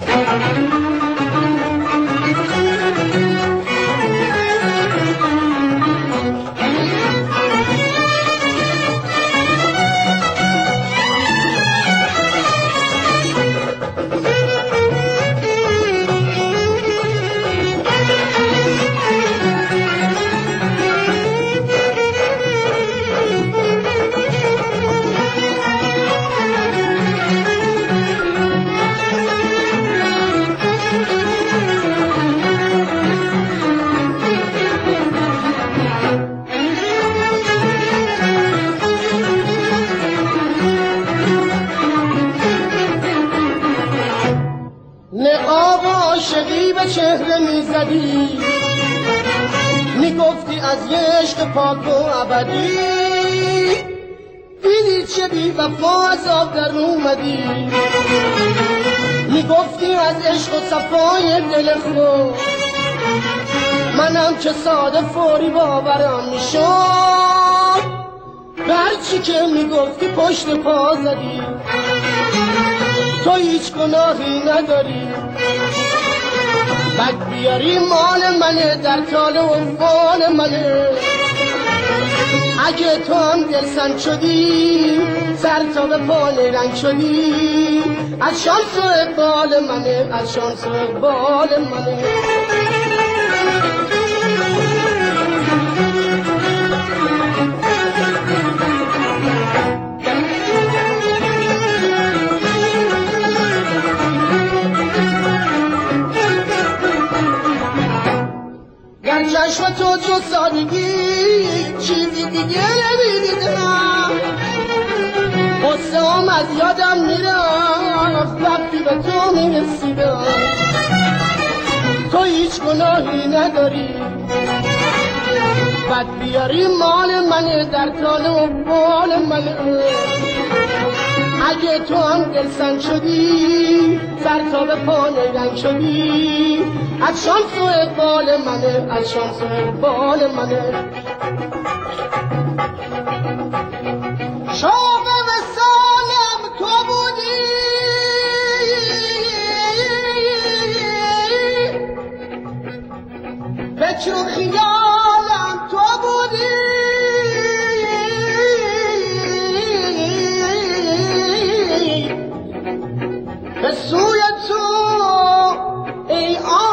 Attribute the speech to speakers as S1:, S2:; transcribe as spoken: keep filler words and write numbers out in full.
S1: نقاب عاشقی به چهره میزدی، میگفتی از یه عشق پاک و ابدی، دیدی چه بی وفا از آب در اومدی، میگفتی از عشق و صفای دل خود، منم که ساده فوری باورم میشد، برچی که میگفتی پشت پا زدی، تو هیچ گناهی نداری، بد بیاری مال منه، در تال و فال منه، اگه تو هم دلسن شدی، سر تا به پا رنگ شدی، از شانس و اقبال منه، از شانس و اقبال منه. در چشم تو جز سادگی چیزی دیگه نمیدیدم، قصه هم از یادم میرفت وقتی به تو میرسیدم، تو هیچ گناهی نداری، بد بیاری مال منه، در تال و بال منه، اگه تو هم دلسن شدی، سر تا به پا رنگ شدی، از شانس و اقبال منه، از شانس و اقبال منه. شوق وصالم تو بودی، فکر و خیالم تو بودی، به سوی تو ای